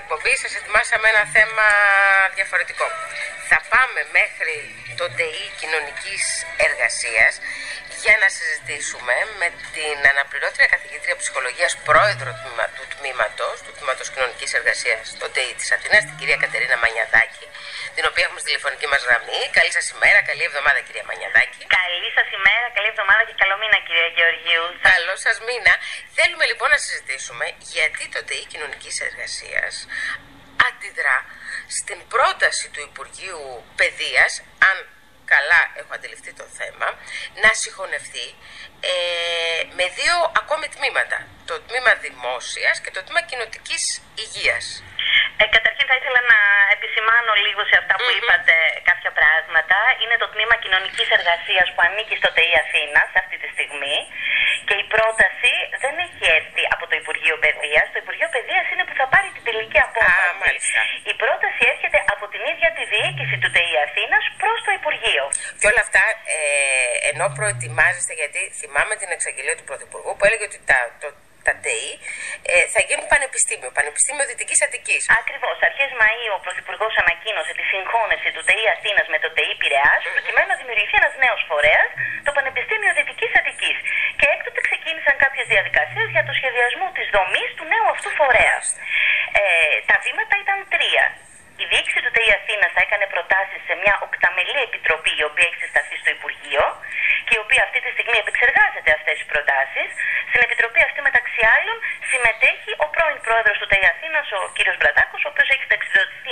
εκπομπή σας ετοιμάσαμε ένα θέμα διαφορετικό. Θα πάμε μέχρι το ΤΕΙ κοινωνικής εργασίας για να συζητήσουμε με την αναπληρώτρια καθηγήτρια ψυχολογίας, πρόεδρο του τμήματος κοινωνικής εργασίας στο ΤΕΙ της Αθήνας, την κυρία Κατερίνα Μανιαδάκη, την οποία έχουμε στη τηλεφωνική μας γραμμή. Καλή σας ημέρα, καλή εβδομάδα κυρία Μανιαδάκη. Καλή σας ημέρα, καλή εβδομάδα και καλό μήνα κυρία Γεωργίου. Καλό σας μήνα. Θέλουμε λοιπόν να συζητήσουμε γιατί το ΤΕΙ κοινωνικής εργασίας αντιδρά στην πρόταση του Υπουργείου Παιδείας, αν καλά έχω αντιληφθεί το θέμα, να συγχωνευτεί με δύο ακόμη τμήματα. Το τμήμα δημόσιας και το τμήμα κοινοτικής υγείας. Καταρχήν θα ήθελα να επισημάνω λίγο σε αυτά που είπατε κάποια πράγματα. Είναι το τμήμα κοινωνικής εργασίας που ανήκει στο ΤΕΙ Αθήνας αυτή τη στιγμή και η πρόταση δεν έχει έρθει από το Υπουργείο Παιδείας. Το Υπουργείο Παιδείας είναι που θα πάρει την τελική απόφαση. Η πρόταση έρχεται από την ίδια τη διοίκηση του ΤΕΙ Αθήνας προς το Υπουργείο. Και όλα αυτά ενώ προετοιμάζεστε, γιατί θυμάμαι την εξαγγελία του Πρωθυπουργού που έλεγε ότι τα ΤΕΙ θα γίνουν πανεπιστήμιο Δυτικής Αττικής. Ακριβώς. Αρχές Μαΐου ο Πρωθυπουργός ανακοίνωσε τη συγχώνευση του ΤΕΙ Αθήνας με το ΤΕΙ Πειραιάς, προκειμένου να δημιουργηθεί ένας νέος φορέας, το Πανεπιστήμιο Δυτικής Αττικής. Και έκτοτε ξεκίνησαν κάποιες διαδικασίες για το σχεδιασμό της δομής του νέου αυτού φορέα. Τα βήματα ήταν τρία. Η διοίκηση του ΤΕΙ Αθήνας θα έκανε προτάσεις σε μια οκταμελή επιτροπή, η οποία έχει συσταθεί στο Υπουργείο και η οποία αυτή τη στιγμή επεξεργάζεται αυτές τις προτάσεις. Στην επιτροπή αυτή, μεταξύ άλλων, συμμετέχει ο πρώην πρόεδρος του ΤΕΙ Αθήνας, ο κύριος Μπρατάκος, ο οποίος έχει ταξιδοτηθεί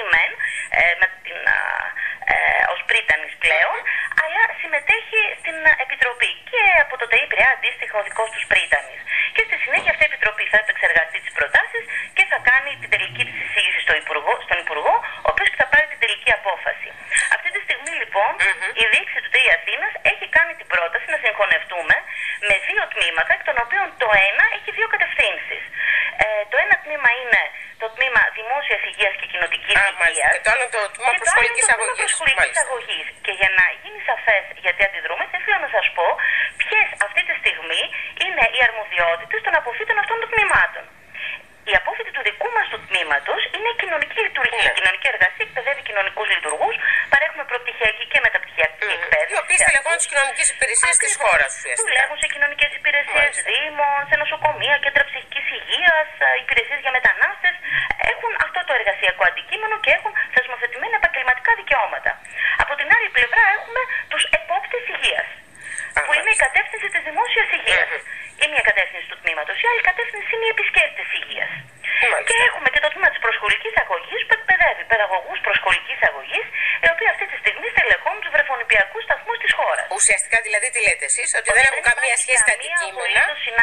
ως πρίτανης πλέον, αλλά συμμετέχει στην επιτροπή και από το ΤΕΙ Πειραιά αντίστοιχα ο δικός τους πρίτανης. Και στη συνέχεια αυτή η επιτροπή θα επεξεργαστεί τις προτάσεις και θα κάνει την τελική της εισήγηση στον Υπουργό, ο οποίος θα πάρει την τελική απόφαση. Αυτή τη στιγμή λοιπόν η διοίκηση του ΤΕΙ Αθήνας έχει κάνει την πρόταση να συγχωνευτούμε με δύο τμήματα, εκ των οποίων το ένα έχει δύο κατευθύνσεις. Το ένα τμήμα είναι το τμήμα δημόσιας υγείας και κοινοτικής υγείας. Και το άλλο το τμήμα προσχολικής αγωγής. Και για να γίνει σαφές γιατί αντιδρούμε, θα ήθελα να σας πω ποιες αυτή τη στιγμή είναι οι αρμοδιότητες των αποφύτων αυτών των τμήματων. Η απόφυτη του δικού μας του τμήματος είναι η κοινωνική λειτουργία. Η κοινωνική εργασία εκπαιδεύει κοινωνικούς λειτουργούς, παρέχουμε προπτυχιακή και μεταπτυχιακή εκπαίδευση. Οι οποίοι στελεχώνουν τις κοινωνικές υπηρεσίες της χώρας ουσιαστικά. Δουλεύουν σε κοινωνικές υπηρεσίες δήμων, σε νοσοκομεία, κέντρα ψυχικής υγείας, υπηρεσίες για μετανάστες. Έχουν αυτό το εργασιακό αντικείμενο και έχουν θεσμοθετημένα επαγγελματικά δικαιώματα. Από την άλλη πλευρά έχουμε τους επόπτες υγείας, που είναι η κατεύθυνση της δημόσιας υγείας. Είναι μια κατεύθυνση του τμήματος. Η άλλη κατεύθυνση είναι οι επισκέπτες υγείας. Και έχουμε και το τμήμα της προσχολικής αγωγής που εκπαιδεύει παιδαγωγούς προσχολικής αγωγής, οι οποίοι αυτή τη στιγμή στελεχώνουν τους βρεφονιπιακούς σταθμούς της χώρας. Ουσιαστικά δηλαδή τι λέτε εσείς, ότι δεν έχουν καμία σχέση τα αντικείμενα.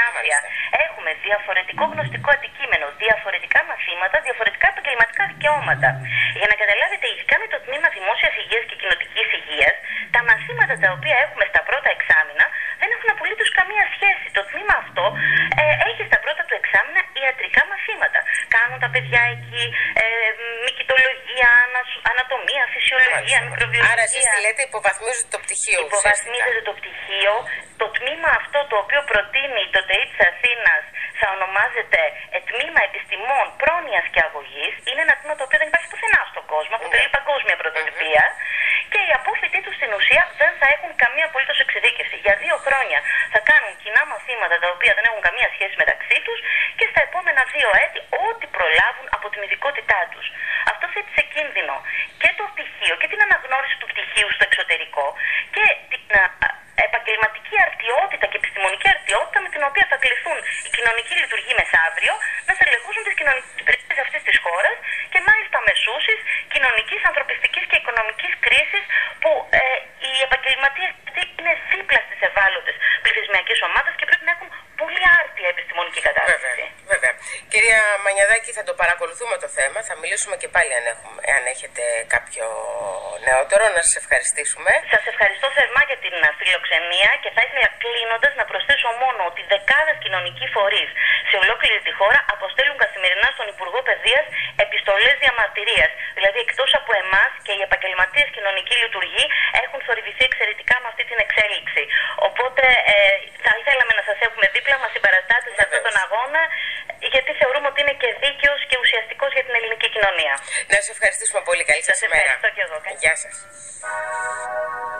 Έχουμε διαφορετικό γνωστικό αντικείμενο, διαφορετικά μαθήματα, διαφορετικά επαγγελματικά δικαιώματα. Για να καταλάβετε, ειδικά με το τμήμα δημόσιας υγείας και κοινοτικής υγείας, τα μαθήματα τα οποία έχουμε στα πρώτα εξάμηνα δεν έχουν απολύτως καμία σχέση. Το τμήμα αυτό έχει στα πρώτα του εξάμηνα ιατρικά μαθήματα. Κάνουν τα παιδιά εκεί μυκητολογία, ανατομία, φυσιολογία, μικροβιολογία. Άρα εσείς τι λέτε, υποβαθμίζετε το πτυχίο. Υποβαθμίζεται το πτυχίο. Το τμήμα αυτό το οποίο προτείνει το ΤΕΙ της Αθήνας θα ονομάζεται Τμήμα Επιστημών Πρόνοιας και Αγωγής. Είναι ένα τμήμα το οποίο δεν υπάρχει πουθενά στον κόσμο, αποτελεί παγκόσμια πρωτοτυπία. Και οι απόφοιτοι του στην ουσία δεν θα έχουν καμία απολύτως εξειδίκευση. Για 2 χρόνια θα κάνουν κοινά μαθήματα τα οποία δεν έχουν καμία σχέση μεταξύ τους και στα επόμενα 2 έτη ό,τι προλάβουν από την ειδικότητά τους. Αυτό θέτει σε κίνδυνο και το πτυχίο και την αναγνώριση του πτυχίου στο εξωτερικό και την επαγγελματική αρτιότητα και επιστημονική αρτιότητα με την οποία θα κληθούν οι κοινωνικοί λειτουργοί μεθαύριο να στελεχώσουν τις κοινωνικές υπηρεσίες αυτής της χώρας και μάλιστα μεσούσεις κοινωνικής, ανθρωπιστικής και οικονομικής κρίσης που οι επαγγελματίες είναι δίπλα στις ευάλωτες πληθυσμιακές ομάδες και πρέπει να έχουν πολύ άρτια επιστημονική κατάσταση. Βέβαια. Κυρία Μανιαδάκη, θα το παρακολουθούμε το θέμα, θα μιλήσουμε και πάλι αν έχετε κάποιο νεότερο. Να σας ευχαριστήσουμε. Σας ευχαριστώ θερμά για την φιλοξενία και θα ήθελα κλείνοντας να προσθέσω μόνο ότι δεκάδες κοινωνικοί φορείς σε ολόκληρη τη χώρα αποστέλουν καθημερινά στον Υπουργό Παιδείας επιστολές διαμαρτυρίας. Δηλαδή, εκτός από εμάς και οι επαγγελματίες κοινωνικοί λειτουργοί έχουν θορυβηθεί εξαιρετικά με αυτή την εξέλιξη. Οπότε θα ήθελαμε να σας έχουμε δίπλα μας συμπαραστάτες σε αυτόν τον αγώνα γιατί θεωρούμε ότι είναι και δίκαιος και ουσιαστικός για την ελληνική κοινωνία. Να σας ευχαριστήσουμε πολύ. Καλή σας ημέρα. Ευχαριστώ και εγώ. Γεια σας.